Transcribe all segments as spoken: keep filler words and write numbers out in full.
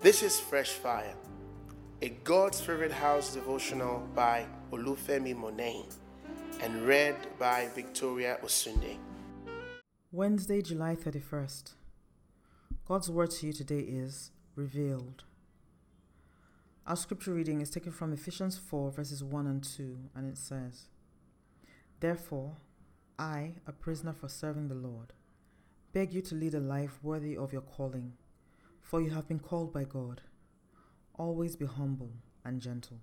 This is Fresh Fire, a God's Favorite House devotional by Olufemi Monain and read by Victoria Osunde. Wednesday, July thirty-first. God's word to you today is revealed. Our scripture reading is taken from Ephesians four, verses one and two, and it says, "Therefore, I, a prisoner for serving the Lord, beg you to lead a life worthy of your calling, for you have been called by God. Always be humble and gentle."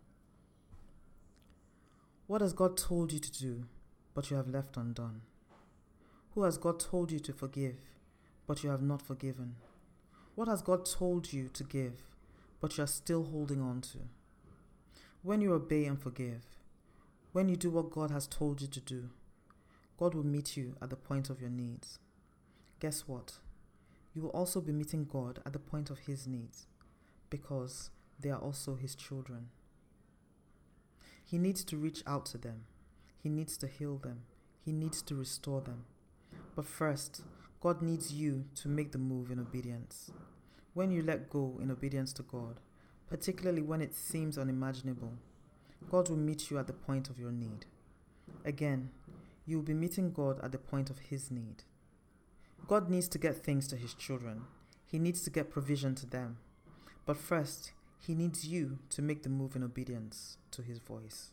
What has God told you to do, but you have left undone? Who has God told you to forgive, but you have not forgiven? What has God told you to give, but you are still holding on to? When you obey and forgive, when you do what God has told you to do, God will meet you at the point of your needs. Guess what? You will also be meeting God at the point of His needs, because they are also His children. He needs to reach out to them. He needs to heal them. He needs to restore them. But first, God needs you to make the move in obedience. When you let go in obedience to God, particularly when it seems unimaginable, God will meet you at the point of your need. Again, you will be meeting God at the point of His need. God needs to get things to His children. He needs to get provision to them. But first, He needs you to make the move in obedience to His voice.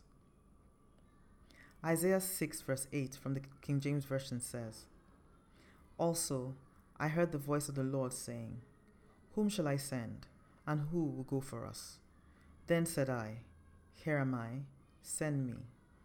Isaiah six verse eight from the King James Version says, "Also, I heard the voice of the Lord saying, 'Whom shall I send, and who will go for us?' Then said I, 'Here am I, send me.'"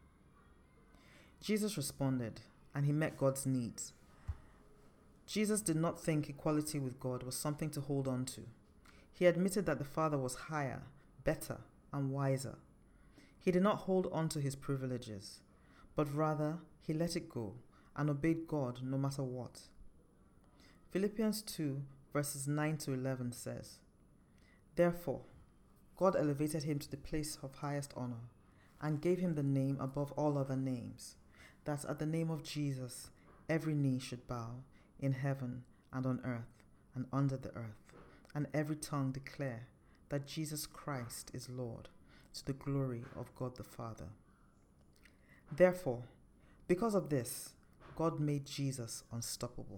Jesus responded, and He met God's needs. Jesus did not think equality with God was something to hold on to. He admitted that the Father was higher, better, and wiser. He did not hold on to His privileges, but rather He let it go and obeyed God no matter what. Philippians two, verses nine to eleven says, "Therefore, God elevated Him to the place of highest honor and gave Him the name above all other names, that at the name of Jesus every knee should bow, in heaven and on earth and under the earth, and every tongue declare that Jesus Christ is Lord, to the glory of God the Father." Therefore, because of this, God made Jesus unstoppable.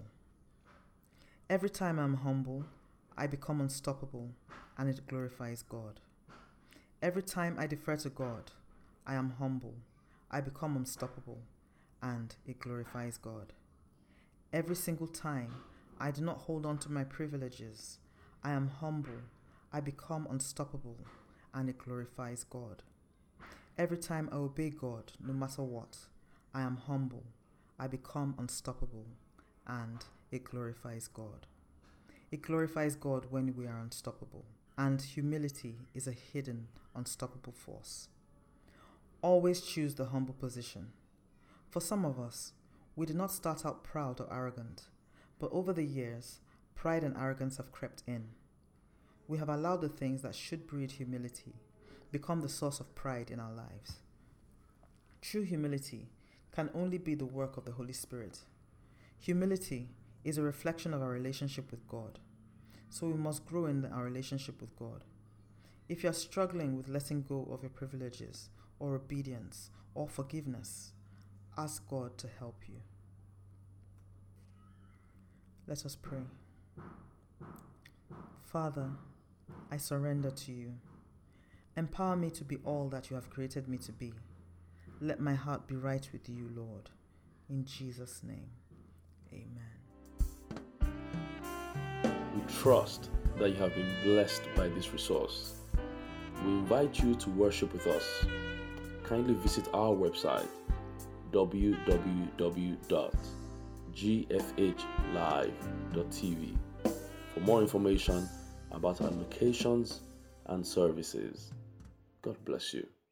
Every time I'm humble, I become unstoppable, and it glorifies God. Every time I defer to God, I am humble, I become unstoppable, and it glorifies God. Every single time I do not hold on to my privileges, I am humble, I become unstoppable, and it glorifies God. Every time I obey God, no matter what, I am humble, I become unstoppable, and it glorifies God. It glorifies God when we are unstoppable, and humility is a hidden, unstoppable force. Always choose the humble position. For some of us, we did not start out proud or arrogant, but over the years, pride and arrogance have crept in. We have allowed the things that should breed humility become the source of pride in our lives. True humility can only be the work of the Holy Spirit. Humility is a reflection of our relationship with God, so we must grow in our relationship with God. If you are struggling with letting go of your privileges or obedience or forgiveness, ask God to help you. Let us pray. Father, I surrender to you. Empower me to be all that you have created me to be. Let my heart be right with you, Lord. In Jesus' name, amen. We trust that you have been blessed by this resource. We invite you to worship with us. Kindly visit our website, w w w dot g f h live dot t v, for more information about our locations and services. God bless you.